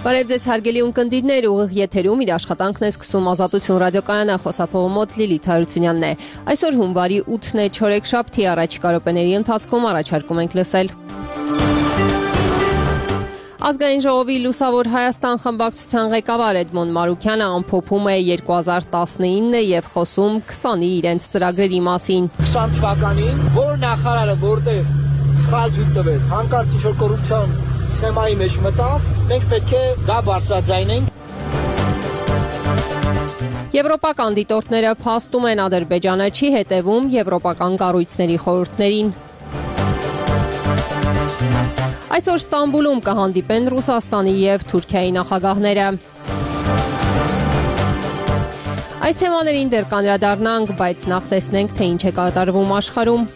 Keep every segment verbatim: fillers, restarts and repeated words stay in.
Բարև ձեզ հարգելի ունկնդիրներ, ուղիղ եթերում իր աշխատանքն է սկսում Ազատություն ռադիոկայանը, խոսափողը մոտ Լիլիթ Հարությունյանն է։ Այսօր հունվարի ութն է, չորեքշաբթի, առաջիկա րոպեների ընթացքում առաջարկում ենք լսել։ Ազգային ժողովի Լուսավոր Հայաստան խմբակցության ղեկավար Էդմոն Մարուքյանը ամփոփում է երկու հազար տասնինը եւ խոսում քսանի իրենց ծրագրերի մասին։ քսան թվականին որ նախարարը որտեղ սխալ թույլ տվեց, հանկարծ ինչ-որ կոռուպցիոն սխեմայի մեջ մտավ, մենք պետք է դա բարձրաձայնենք։ Եվրոպական դիտորդները փաստում են Ադրբեջանը չի հետևում եվրոպական կառույցների խորհուրդներին։ Այսօր Ստամբուլում կհանդիպեն Ռուսաստանի եւ Թուրքիայի նախագահները։ Այս թեմաներին դեռ կանդրադառնանք, բայց նախ տեսնենք, թե ինչ է կատարվում աշխարհում։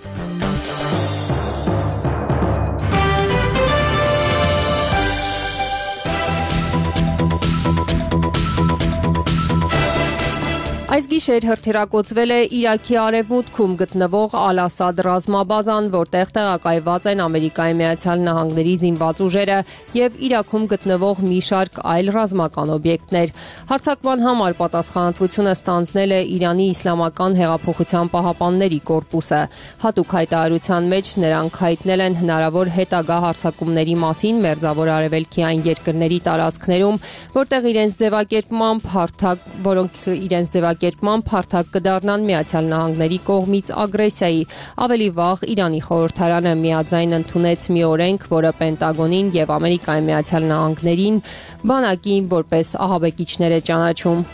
Այս գիշեր հրթիռակոծվել է Իրաքի արևմուտքում գտնվող Ալ-Ասադ ռազմաբազան, որտեղ տեղակայված են Ամերիկայի Միացյալ Նահանգների զինված ուժերը եւ Իրաքում գտնվող մի շարք այլ ռազմական օբյեկտներ։ Հարձակման համար պատասխանատվությունը ստանձնել է Իրանի Իսլամական հեղափոխության պահապանների կորպուսը։ Հատուկ հայտարարության մեջ նրանք հայտնել են հնարավոր հետագա հարձակումների մասին Մերձավոր Արևելքի այն երկրների տարածքներում, որտեղ իրենց ձևակերպմամբ հարթակ, որոնք իրենց ձևակերպ Կերպման փարթակ կդառնան Միացյալ Նահանգների կողմից ագրեսիայի։ Ավելի վաղ Իրանի խորհրդարանը միաձայն ընդունեց մի օրենք, որը Պենտագոնին եւ Ամերիկայի Միացյալ Նահանգներին բանակին որպես ահաբեկիչներ է ճանաչում։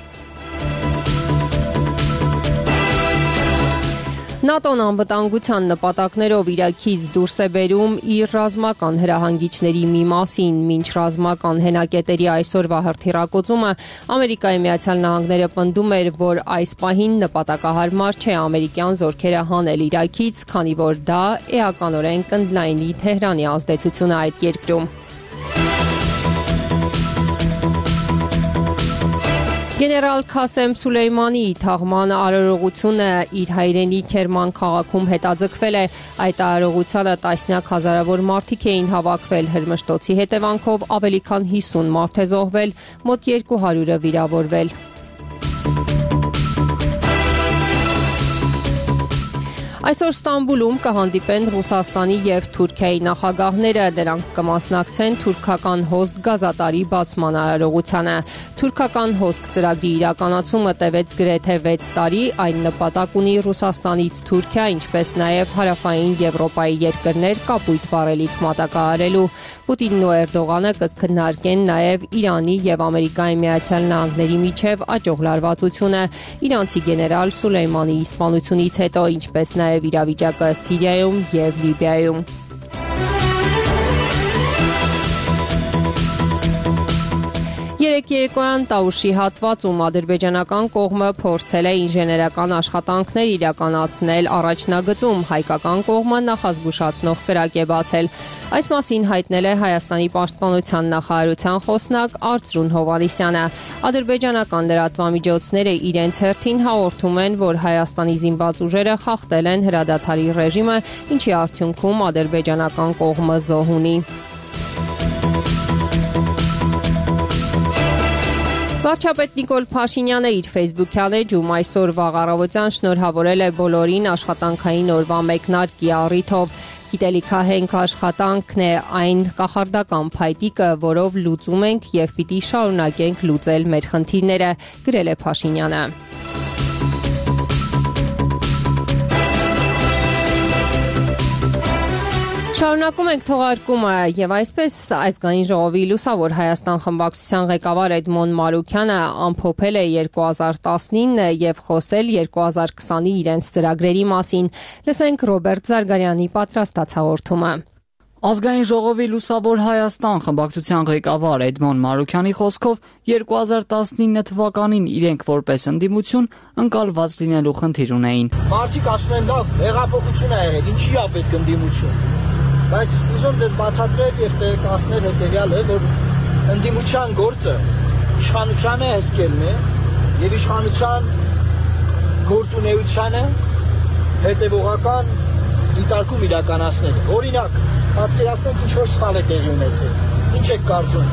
ՆԱՏՕ-ն անվտանգության նպատակներով Իրաքից դուրս է բերում իր ռազմական հրահանգիչների մի մասին, մինչ ռազմական հենակետերի այսօրվա հրթիռակոծումը Ամերիկայի Միացյալ Նահանգները պնդում էր, որ այս պահին նպատակահարմար չէ ամերիկյան զորքերը հանել Իրաքից, քանի որ դա էականորեն կընդլայնի Թեհրանի ազդեցությունը այդ երկրում։ Գեներալ Քասեմ Սուլեյմանիի թաղման արարողությունը իր հայրենի Քերման քաղաքում հետաձգվել է։ Այդ արարողությանը տասնյակ հազարավոր մարդիկ էին հավաքվել, հրմշտոցի հետևանքով ավելի քան հիսուն մարդ է զոհվել, մոտ երկու հարյուրը վիրավորվել։ Այսօր Ստամբուլում կհանդիպեն Ռուսաստանի եւ Թուրքիայի նախագահները, դրանք կմասնակցեն թուրքական հոսք գազատարի բացման արարողությանը։ Թուրքական հոսք ծրագրի իրականացումը տևեց գրեթե վեց տարի, այն նպատակ ունի Ռուսաստանից Թուրքիա, ինչպես նաեւ հարավային Եվրոպայի երկրներ կապույտ բարելիք մատակարարելու։ Պուտինն ու Էրդողանը կքննարկեն նաեւ Իրանի եւ Ամերիկայի Միացյալ Նահանգների միջև աճող լարվածությունը, իրանցի գեներալ Սուլեյմանիի սպանությունից հետո, ինչպես նաեւ իրավիճակը Սիրիայում եւ Լիբիայում։ Երեկ երեկոյան Տաուշի հատվածում ադրբեջանական կողմը փորձել է ինժեներական աշխատանքներ իրականացնել առաջնագծում, հայկական կողմը նախազգուշացնող կրակ է բացել։ Այս մասին հայտնել է Հայաստանի պաշտպանության նախարարության խոսնակ Արծրուն Հովհաննիսյանը։ Ադրբեջանական լրատվամիջոցները իրենց հերթին հաղորդում են, որ Հայաստանի զինված ուժերը խախտել են հրադադարի ռեժիմը, ինչի արդյունքում ադրբեջանական կողմը զոհ ունի։ Վարչապետ Նիկոլ Փաշինյանը իր ֆեյսբուքյան էջում այսօր վաղ առավոտյան շնորհավորել է բոլորին աշխատանքային օրվա մեկնարկի առիթով։ Գիտելիքահենք աշխատանքն է այն կախարդական փայտիկը, որով լուծում ենք եւ պիտի շարունակենք լուծել մեր խնդիրները, գրել է Փաշինյանը։ Շարունակում ենք թողարկումը եւ այսպես Ազգային ժողովի Լուսավոր Հայաստան խմբակցության ղեկավար Էդմոն Մարուքյանը ամփոփել է երկու հազար տասնինը եւ խոսել երկու հազար քսանի իրենց ծրագրերի մասին։ Լսենք Ռոբերտ Զարգարյանի պատրաստած հաղորդումը։ Ազգային ժողովի Լուսավոր Հայաստան խմբակցության ղեկավար Էդմոն Մարուքյանի խոսքով երկու հազար տասնինը թվականին իրենք որպես ընդդիմություն ընկալված լինելու խնդիր ունեին։ Մարդիկ ասում են լավ, հեղափոխություն է եղել, ինչի է պետք ընդդիմություն։ Բայց ուզում ձեզ բացատրել եւ տեղեկացնել հետեւյալը, որ ընդդիմության գործը իշխանությանը հսկելն է եւ իշխանության գործունեությանը հետեւողական դիտարկում իրականացնել։ Օրինակ, պատկերացնենք ինչ որ սխալ է տեղի ունեցել։ Ինչ եք կարծում։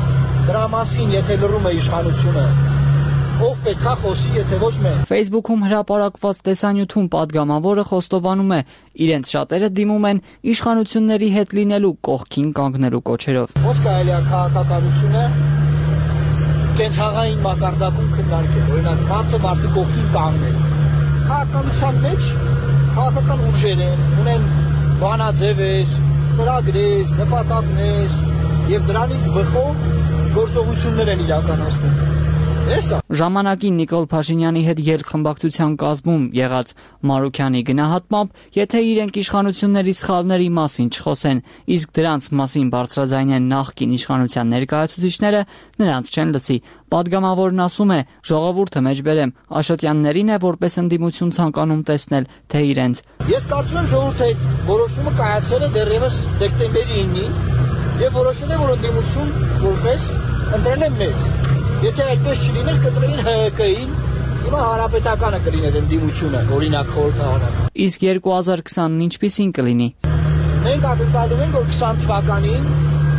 Դրա մասին եթե լռում է իշխանությունը, ով պետքա խոսի, եթե ոչ մենք։ Facebook-ում հրապարակված տեսանյութում падգամավորը խոստովանում է, իրենց շատերը դիմում են իշխանությունների հետ լինելու կողքին կանգնելու կոչերով։ Ոնց կարելի է քաղաքականությունը կենցաղային մակարդակում քննարկել, օրինակ մարդը մարդի կողքին կանգնել։ Քաղաքականության մեջ քաղաքական ուժեր են, ունեն բանաձևեր, ծրագրեր, նպատակներ եւ դրանից բխող գործողություններ են իրականացնում։ Ժամանակին Նիկոլ Փաշինյանի հետ երկխմբակցության կազմում եղած Մարուքյանի գնահատմամբ, եթե իրենք իշխանությունների սխալների մասին չխոսեն, իսկ դրանց մասին բարձրաձայնեն նախկին իշխանության ներկայացուցիչները, նրանց չեն լսի։ Պատգամավորն ասում է, ժողովուրդը մեջբերեմ, Աշոտյաններին է որպես ընդդիմություն ցանկանում տեսնել, թե իրենց։ Ես կարծում եմ ժողովուրդը այդ որոշումը կայացել է դեռևս դեկտեմբերի իննին եւ որոշել է, որ ընդդիմություն որպես ընտրել են մեզ։ Եթե այդպես չլիներ, կտրեին Հ Հ K-ին, հիմա հանրապետականը կլիներ ընդդիմությունը, օրինակ խորհրդարանական։ Իսկ երկու հազար քսանն ինչպիսին կլինի։ Մենք ակնկալում ենք, որ քսան թվականին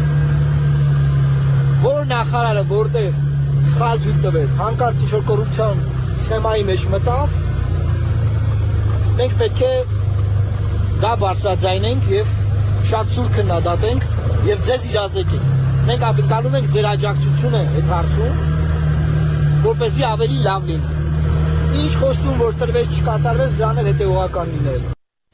որ նախարարը որտեղ սխալ թույլ տվեց, հանկարծ ինչ-որ կոռուպցիոն սխեմայի մեջ մտավ, մենք պետք է դա բարձրաձայնենք եւ շատ սուր քննադատենք եւ ձեզ իրազեկենք։ Մենք ակնկալում ենք ձեր աջակցությունը այդ հարցում, որպեսզի ավելի լավ լինի։ Ինչ խոստում որ տրվեց չկատարվեց, դրան էլ հետեւողական լինել։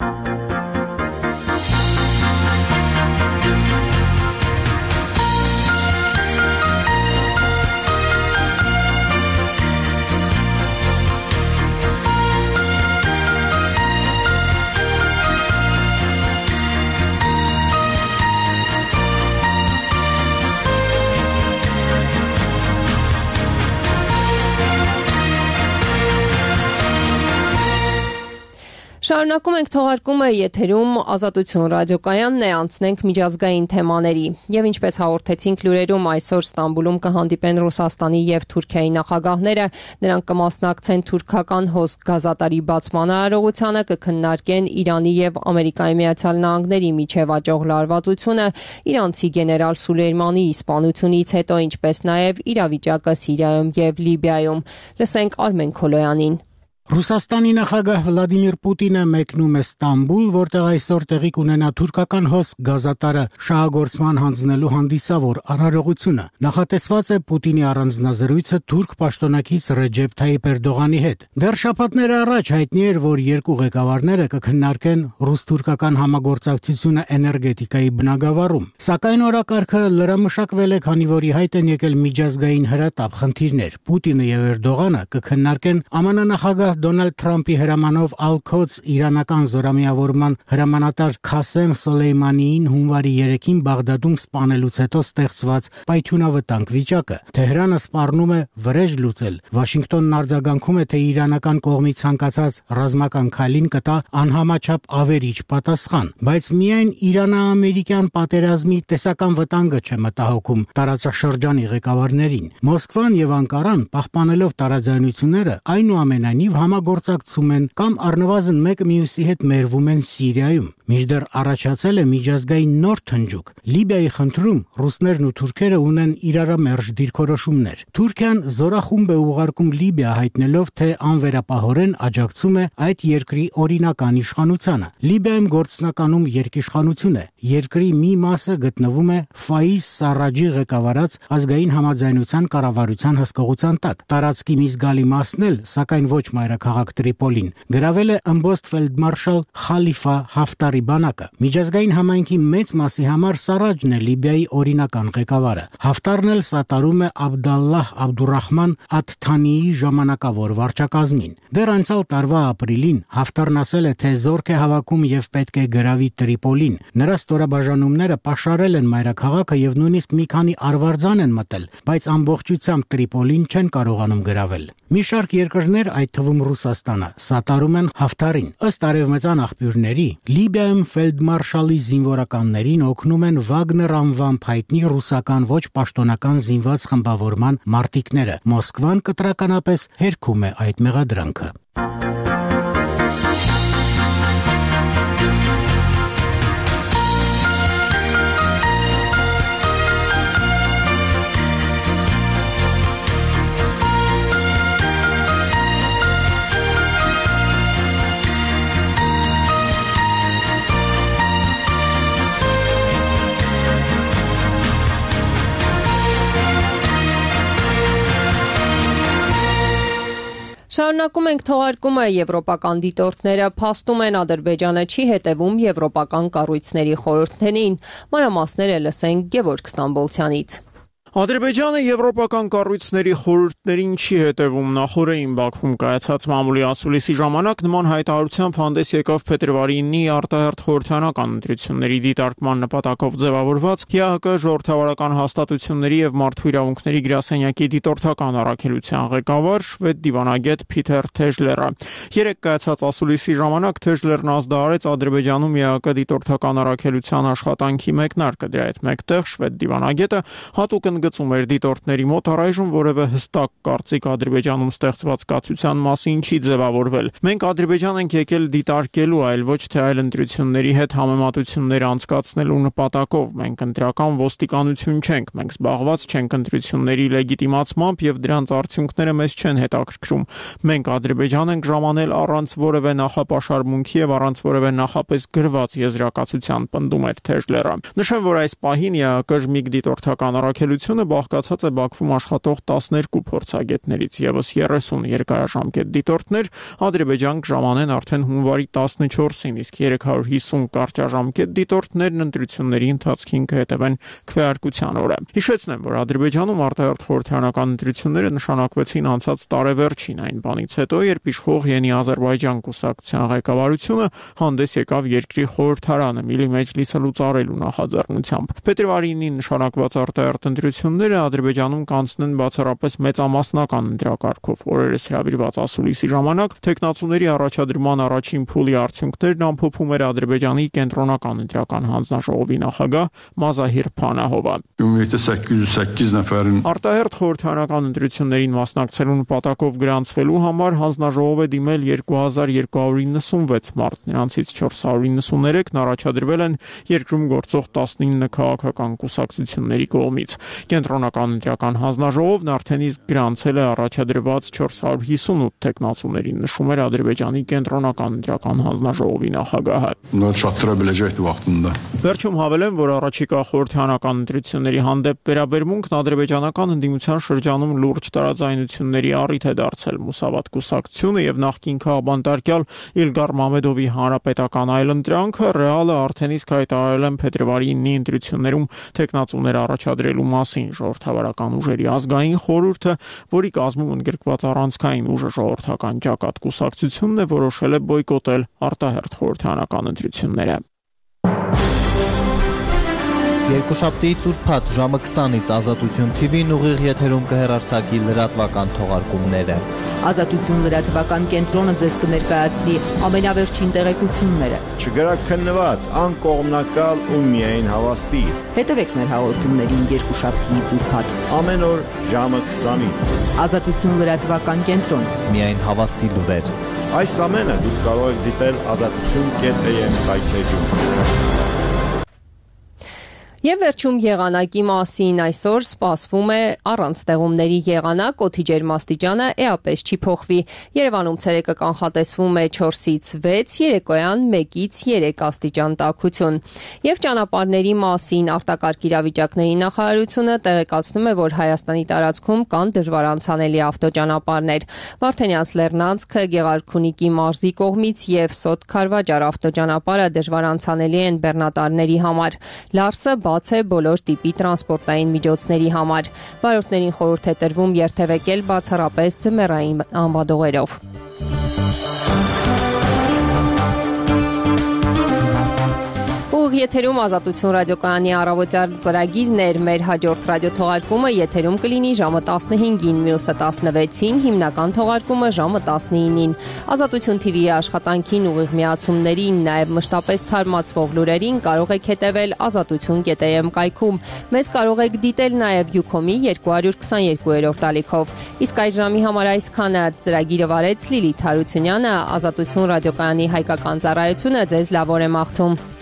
Շարունակում ենք թողարկումը եթերում Ազատություն ռադիոկայանն է, անցնենք միջազգային թեմաների։ Եվ ինչպես հաղորդեցինք լուրերում, այսօր Ստամբուլում կհանդիպեն Ռուսաստանի եւ Թուրքիայի նախագահները, նրանք կմասնակցեն թուրքական հոսք գազատարի բացման արարողությանը, կքննարկեն Իրանի եւ Ամերիկայի Միացյալ Նահանգների միջև աճող լարվածությունը, իրանցի գեներալ Սուլեյմանի իսպանությունից հետո, ինչպես նաեւ իրավիճակը Սիրիայում եւ Լիբիայում։ Լսենք Արմեն Քոլոյանին։ Ռուսաստանի նախագահ Վլադիմիր Պուտինը մեկնում է Ստամբուլ, որտեղ այսօր տեղի կունենա թուրքական հոսք գազատարը շահագործման հանձնելու հանդիսավոր արարողությունը։ Նախատեսված է Պուտինի առանձնազրույցը թուրք պաշտոնակից Ռեջեփ Թայիփ Էրդողանի հետ։ Դեռ շաբաթներ առաջ հայտնի էր, որ երկու ղեկավարները կքննարկեն ռուս-թուրքական համագործակցությունը էներգետիկայի բնագավառում։ Սակայն օրակարգը լրամշակվել է, քանի որ ի հայտ են եկել միջազգային հրատապ խնդիրներ։ Պուտինը եւ Էրդողանը կքննարկեն Ամն նախագահ Դոնալդ Թրամփի հրամանով ալքոց իրանական զորամիավորման հրամանատար Քասեմ Սոլեյմանիին հունվարի երեքին Բաղդադում սպանելուց հետո ստեղծված պայթյունավտանգ վիճակը։ Թեհրանը սպառնում է վրեժ լուծել։ Վաշինգտոնն արձագանքում է, թե իրանական կողմից ցանկացած ռազմական քայլին կտա անհամաչափ ավերիչ պատասխան, բայց միայն Իրано-ամերիկյան պատերազմի տեսական վտանգը չէ մտահոգում տարածաշրջանի ղեկավարներին։ Մոսկվան եւ Անկարան, պահպանելով տարաձայնությունները, այնուամենայնիվ համագործակցում են կամ առնվազն մեկը մյուսի հետ մերվում են Սիրիայում։ Մինչդեռ առաջացել է միջազգային նոր թնջուկ։ Լիբիայի խնդրում ռուսներն ու թուրքերը ունեն իրարամերժ դիրքորոշումներ։ Թուրքիան զորախումբ է ուղարկում Լիբիա, հայտնելով, թե անվերապահորեն աջակցում է այդ երկրի օրինական իշխանությանը։ Լիբիայում գործնականում երկիշխանություն է։ Երկրի մի մասը գտնվում է Ֆայիզ Սարաջի ղեկավարած ազգային համաձայնության կառավարության հսկողության տակ։ Տարածքի մի զգալի մասն էլ, սակայն ոչ մայրաքաղաք Տրիպոլին, գրավել է ըմբոստ ֆելդմարշալ Խալիֆա Հաֆտարի բանակը։ Միջազգային համայնքի մեծ մասի համար Սարաջն է Լիբիայի օրինական ղեկավարը։ Հաֆտարն էլ սատարում է Աբդալլահ Աբդուրահման Աթ-Թանիի ժամանակավոր վարչակազմին։ Դեռ անցյալ տարվա ապրիլին Հաֆտարն ասել է, թե զորք է հավաքում եւ պետք է գրավի Տրիպոլին։ Նրա ստորաբաժանումները պաշարել են մայրաքաղաքը եւ նույնիսկ մի քանի արվարձան են մտել, բայց ամբողջությամբ Տրիպոլին չեն կարողանում գրավել։ Մի շարք երկրներ, այդ թվում Ռուսաստանը, սատարում են Հաֆտարին։ Ըստ արևմտյան աղբյուրների, Լիբիայում ֆելդմարշալի զինվորականներին օգնում են Վագներ անվամբ հայտնի ռուսական ոչ պաշտոնական զինված խմբավորման մարտիկները։ Մոսկվան կտրականապես հերքում է այդ մեղադրանքը։ Շարունակում ենք թողարկումը եվրոպական դիտորդները փաստում են Ադրբեջանը չի հետևում եվրոպական կառույցների խորհուրդներին։ Մանրամասները լսենք Գևորգ Ստամբոլցյանից։ Ադրբեջանը եվրոպական կառույցների խորհուրդներին չի հետևում։ Նախորդին Բաքվում կայացած մամուլի ասուլիսի ժամանակ նման հայտարարությամբ հանդես եկավ փետրվարի ինի արտահերթ խորհրդարանական ընտրությունների դիտարկման նպատակով ձևավորված ՀԱԿ ժողովրդավարական հաստատությունների եւ մարդու իրավունքների գրասենյակի դիտորդական առաքելության ղեկավար շվեդ դիվանագետ Փիթեր Թեժլերը։ Երեք կայացած ասուլիսի ժամանակ Թեժլերն ազդարարեց Ադրբեջանում ՀԱԿ դիտորդական առաքելության աշխատանքի մեկնարկը։ Դրա հետ մեկտեղ շվեդ դիվանագետը հատուկ գծում էր դիտորդների մոտ առայժմ որևէ հստակ կարծիք Ադրբեջանում ստեղծված կացության մասին չի ձևավորվել։ Մենք Ադրբեջան ենք եկել դիտարկելու, այլ ոչ թե այլ ընտրությունների հետ համեմատություններ անցկացնելու նպատակով։ Մենք ընտրական ոստիկանություն չենք, մենք զբաղված չենք ընտրությունների լեգիտիմացմամբ եւ դրանց արդյունքները մեզ չեն հետաքրքրում։ Մենք Ադրբեջան ենք ժամանել առանց որևէ նախապաշարմունքի եւ առանց որևէ նախապես գրված եզրակացության, պնդում էր Թեժլերը։ Նշեմ, որ այս պահին ՀԱԿ ժմիգ դիտորդական առաքելությունը բաղկացած է Բաքվում աշխատող տասներկու փորձագետներից, եւս երեսուն երկարաժամկետ դիտորդներ Ադրբեջան կժամանեն արդեն հունվարի տասնչորսին, իսկ երեք հարյուր հիսուն կարճաժամկետ դիտորդներն ընտրությունների ընթացքին կհետևեն քվեարկության օրը։ Հիշեցնեմ, որ Ադրբեջանում արտահերթ խորհրդարանական ընտրությունները նշանակվեցին անցած տարեվերջին, այն բանից հետո, երբ իշխող Յենի Ադրբեջան կուսակցության ղեկավարությունը հանդես եկավ երկրի խորհրդարանը Միլի Մեջլիսը լուծարելու նախաձեռնությամբ։ Փետրվարին նշանակված արտահերթ ընտրությունները Ադրբեջանում կանցնեն բացառապես մեծամասնական ընտրակարգով։ Օրերս հրավիրված ասուլիսի ժամանակ տեխնացուների առաջադրման առաջին փուլի արդյունքներն ամփոփում էր Ադրբեջանի կենտրոնական ընտրական հանձնաժողովի նախագահ Մազահիր Փանահովը։ Արտահերթ խորհրդարանական ընտրություններին մասնակցելու նպատակով գրանցվելու համար հանձնաժողով է դիմել երկու հազար երկու հարյուր իննսունվեց մարդ, նրանցից չորս հարյուր իննսուններեքն առաջադրվել են երկրում գործող տասնինը քաղաքական կուսակցությունների կողմից։ Կենտրոնական ընտրական հանձնաժողովն արդեն իսկ գրանցել է առաջադրված չորս հարյուր հիսունութ տեխնացուներին, նշում էր Ադրբեջանի կենտրոնական ընտրական հանձնաժողովի նախագահը։ Վերջում հավելեմ, որ առաջիկա խորհրդարանական ընտրությունների հանդեպ վերաբերմունքն ադրբեջանական ընդդիմության շրջանում լուրջ տարաձայնությունների առիթ է դարձել։ Մուսավատ կուսակցությունը եւ նախկին քաղաքապետարյալ Իլգար Մամեդովի հանրապետական այլընտրանքը ռեալը արդեն իսկ հայտարարել են փետրվարի ինի ընտրություններում տեխնացուներ առաջադրելու մասին։ Ժողովրդավարական ուժերի ազգային խորհուրդը, որի կազմում ընդգրկված առանցքային ուժը ժողովրդական ճակատ կուսակցությունն է, որոշել է բոյկոտել արտահերթ խորհրդարանական ընտրությունները։ Երկուշաբթի ծուրփաթ ժամը քսանից Ազատություն Թի Վին ուղիղ եթերում կհեռարձակի լրատվական թողարկումները։ Ազատություն լրատվական կենտրոնը ձեզ կներկայացնի ամենավերջին տեղեկությունները։ Չգրաքննված, անկողմնակալ ու միայն հավաստի։ Հետևեք մեր հաղորդումներին երկուշաբթի ծուրփաթ ամեն օր ժամը քսանից։ Ազատություն լրատվական կենտրոն։ Միայն հավաստի լուրեր։ Այս ամենը դուք կարող եք դիտել ազատություն կետ էյ էմ կայքեջում։ Եվ վերջում եղանակի մասին այսօր սպասվում է առանց տեղումների եղանակ, օդի ջերմաստիճանը էապես չի փոխվի։ Երևանում ցերեկը կանխատեսվում է չորսից վեց, երեկոյան մեկից երեք աստիճան տաքություն։ Եվ ճանապարհների մասին արտակարգ իրավիճակների նախարարությունը տեղեկացնում է, որ Հայաստանի տարածքում կան դժվար անցանելի ավտոճանապարհներ։ Վարդենյանց Լեռնանցքը Գեղարքունիքի մարզի կողմից եւ Սոտ Քարվաճար ավտոճանապարհը դժվար անցանելի են բեռնատարների համար։ Լարսը բաց է բոլոր տիպի տրանսպորտային միջոցների համար։ Վարորդներին խորհուրդ է տրվում երթևեկել բացառապես ձմեռային անվադողերով։ Եթերում Ազատություն ռադիոկայանի առավոտյան ծրագիրն էր, մեր հաջորդ ռադիոթողարկումը եթերում կլինի ժամը տասնհինգին, մյուսը տասնվեցին, հիմնական թողարկումը ժամը տասնինին։ Ազատություն Թի Վիի աշխատանքին ուղիղ միացումներին, նաև մշտապես թարմացվող լուրերին կարող եք հետևել ազատություն կետ էյ էմ կայքում։ Մեզ կարող եք դիտել նաև Յուքոմի երկու հարյուր քսաներկուերորդ ալիքով։ Իսկ այս ժամի համար այսքանը, ծրագիրը վարեց Լիլիթ Հարությունյանը, Ազատություն ռադիոկայանի հայկական ծառայությունը ձեզ լավ օր է մաղթում։